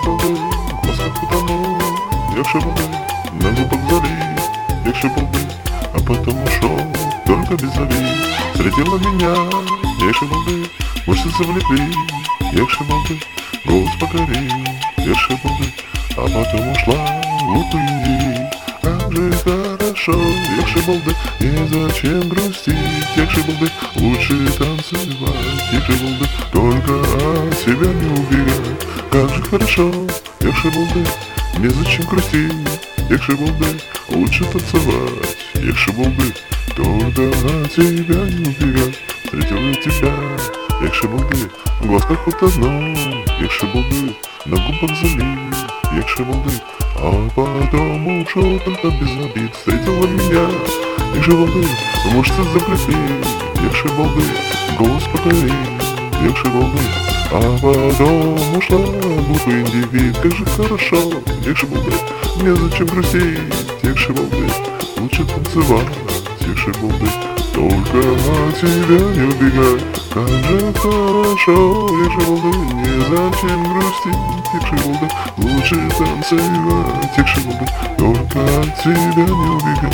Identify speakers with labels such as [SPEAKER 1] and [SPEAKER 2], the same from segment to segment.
[SPEAKER 1] балди, в глазках утонул, якщо балди, на губах залив, якщо балди, а потом ушел, только без обид. Встретила меня, якщо балди, в сердце завлекли, якщо балди, голос покорил, якщо балди, а потом ушла в глупый Индии. Как же хорошо, якщо балди, незачем грустить, якщо балди, лучше танцевать, якщо балди, только от себя не убегать. Как же хорошо, якщо балди, незачем грустить, якщо балди, лучше танцевать, якщо балди, только от тебя не убегать. Встретила тебя, якщо балди, в глазках утонул, якщо балди, на губах залив, якщо балди, а потом ушел только без обид. Встретила меня, якщо балди, в мышцы заплети, якщо балди, голос покорил, якщо балди, а потом ушла глупый индивид. Как же хорошо, якщо балди, незачем грустить, якщо балди, лучше танцевать, якщо балди, только от тебя не убегай. Как же хорошо, якщо балди, незачем грустить, якщо балди, лучше танцевать, якщо балди, только от тебя не убегай.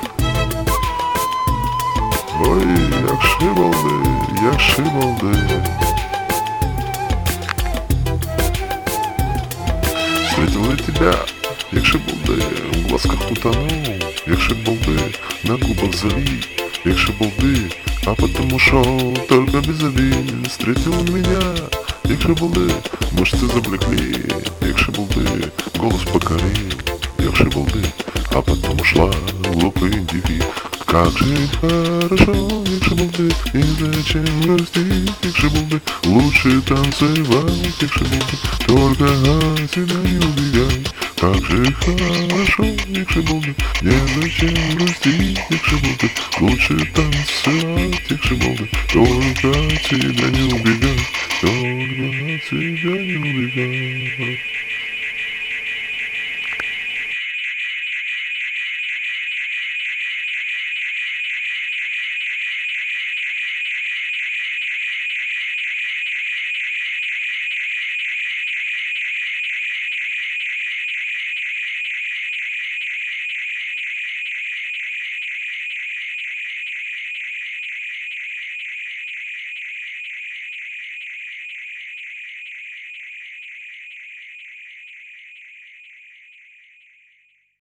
[SPEAKER 1] Ой, якщо балди. Встретила тебя, якщо балди, в глазках утонул, якщо балди, на губах залив, якщо балди, а потом ушел, только без обид. Встретила меня, якщо балди, мышцы заблекли, якщо балди, голос покорил, якщо балди, а потом ушла глупый индивид. Как же хорошо, якщо балди, незачем грустить, якщо балди, лучше танцевать, якщо балди, только от тебя не убегай. Как же хорошо, якщо балди, незачем грустить, якщо балди, лучше танцевать, якщо балди, только от тебя не убегай, только от тебя не убегай.